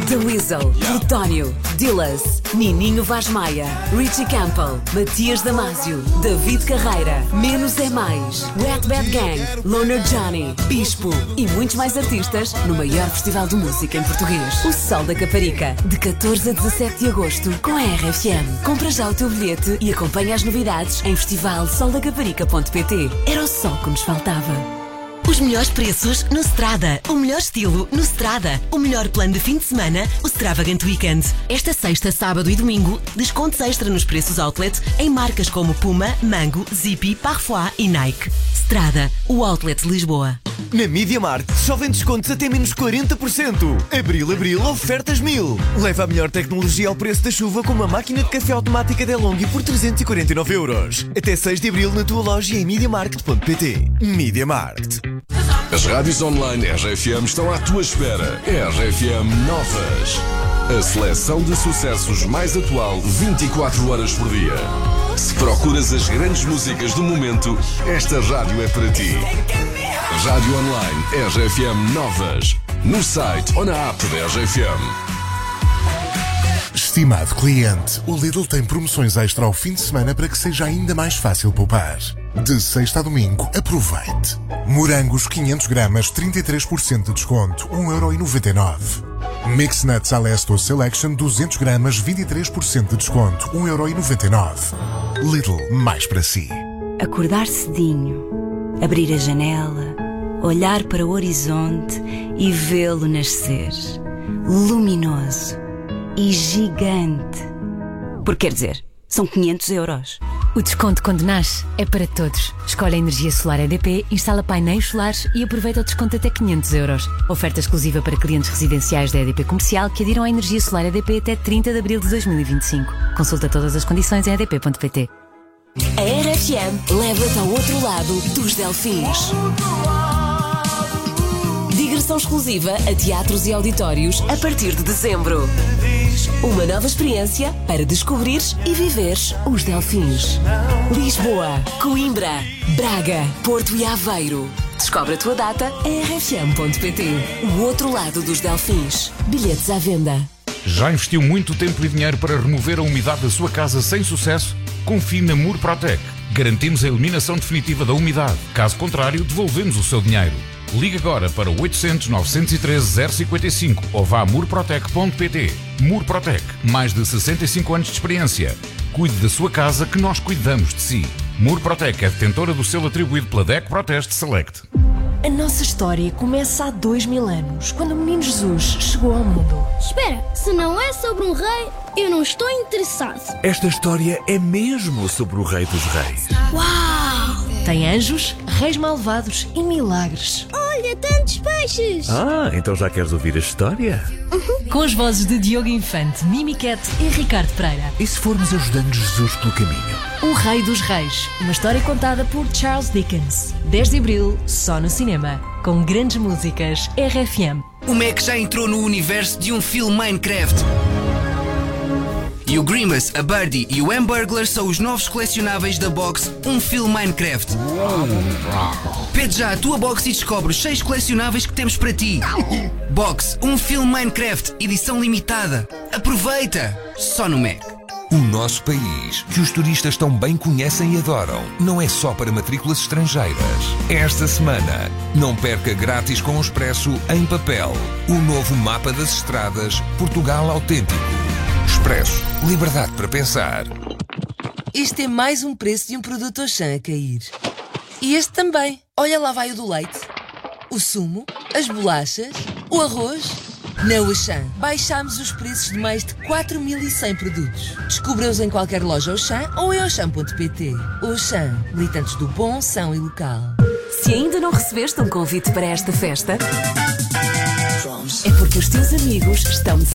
The Weasel, Plutónio, Dillas, Nininho Vaz Maia, Richie Campbell, Matias Damasio, David Carreira, Menos é Mais, Wet Bad Gang, Loner Johnny, Bispo e muitos mais artistas no maior festival de música em português, o Sol da Caparica, de catorze a dezassete de agosto, com a R F M. Compra já o teu bilhete e acompanha as novidades em festival sol da caparica ponto pt. Era o sol que nos faltava. Os melhores preços no Strada. O melhor estilo no Strada. O melhor plano de fim de semana, o Stravagant Weekend. Esta sexta, sábado e domingo, descontos extra nos preços outlet em marcas como Puma, Mango, Zippy, Parfois e Nike. Strada, o outlet de Lisboa. Na Media Markt só vem descontos até menos quarenta por cento. Abril, abril, ofertas mil. Leva a melhor tecnologia ao preço da chuva com uma máquina de café automática DeLonghi por trezentos e quarenta e nove euros. Até seis de abril na tua loja em media markt ponto pt. Media Markt. As rádios online R F M estão à tua espera. R F M Novas. A seleção de sucessos mais atual vinte e quatro horas por dia. Se procuras as grandes músicas do momento, esta rádio é para ti. Rádio online R F M Novas. No site ou na app da R F M. Estimado cliente, o Lidl tem promoções extra ao fim de semana para que seja ainda mais fácil poupar. De sexta a domingo, aproveite. Morangos quinhentos gramas, trinta e três por cento de desconto, um euro e noventa e nove centavos. Mix Nuts Alesto Selection, duzentos gramas, vinte e três por cento de desconto, um euro e noventa e nove centavos. Lidl, mais para si. Acordar cedinho, abrir a janela, olhar para o horizonte e vê-lo nascer. Luminoso e gigante. Porque quer dizer, são quinhentos euros. O desconto quando nasce é para todos. Escolhe a energia solar E D P, instala painéis solares e aproveita o desconto até quinhentos euros. Oferta exclusiva para clientes residenciais da E D P Comercial que adiram à energia solar E D P até trinta de abril de dois mil e vinte e cinco. Consulta todas as condições em e d p ponto p t. A R F M leva-te ao outro lado dos Delfins. Digressão exclusiva a teatros e auditórios a partir de dezembro. Uma nova experiência para descobrires e viveres os Delfins. Lisboa, Coimbra, Braga, Porto e Aveiro. Descobre a tua data em r f m ponto p t. O outro lado dos Delfins. Bilhetes à venda. Já investiu muito tempo e dinheiro para remover a umidade da sua casa sem sucesso? Confie na Murprotec. Garantimos a eliminação definitiva da umidade. Caso contrário, devolvemos o seu dinheiro. Ligue agora para o oitocentos, novecentos e treze, zero cinquenta e cinco ou vá a murprotec ponto p t. Murprotec, mais de sessenta e cinco anos de experiência. Cuide da sua casa que nós cuidamos de si. Murprotec é detentora do selo atribuído pela D E C Proteste Select. A nossa história começa há dois mil anos, quando o menino Jesus chegou ao mundo. Espera, se não é sobre um rei, eu não estou interessado. Esta história é mesmo sobre o Rei dos Reis. Uau! Tem anjos, reis malvados e milagres. Olha, tantos peixes! Ah, então já queres ouvir a história? Uhum. Com as vozes de Diogo Infante, Mimi Cat e Ricardo Pereira. E se formos ajudando Jesus pelo caminho? O Rei dos Reis, uma história contada por Charles Dickens. dez de abril, só no cinema, com grandes músicas. R F M. O Mac já entrou no universo de um filme Minecraft. E o Grimace, a Birdie e o Hamburglar são os novos colecionáveis da box Um Filme Minecraft. Pede já a tua box e descobre os seis colecionáveis que temos para ti. Box Um Filme Minecraft, edição limitada. Aproveita! Só no Mac. O nosso país, que os turistas tão bem conhecem e adoram, não é só para matrículas estrangeiras. Esta semana, não perca grátis com o Expresso em papel o novo mapa das estradas Portugal Autêntico. Expresso, liberdade para pensar. Este é mais um preço de um produto Auchan a cair. E este também. Olha, lá vai o do leite, o sumo, as bolachas, o arroz. Na Auchan, baixámos os preços de mais de quatro mil e cem produtos. Descubra-os em qualquer loja Auchan ou em auchan ponto p t. Auchan, militantes do bom, são e local. Se ainda não recebeste um convite para esta festa, é porque os teus amigos estão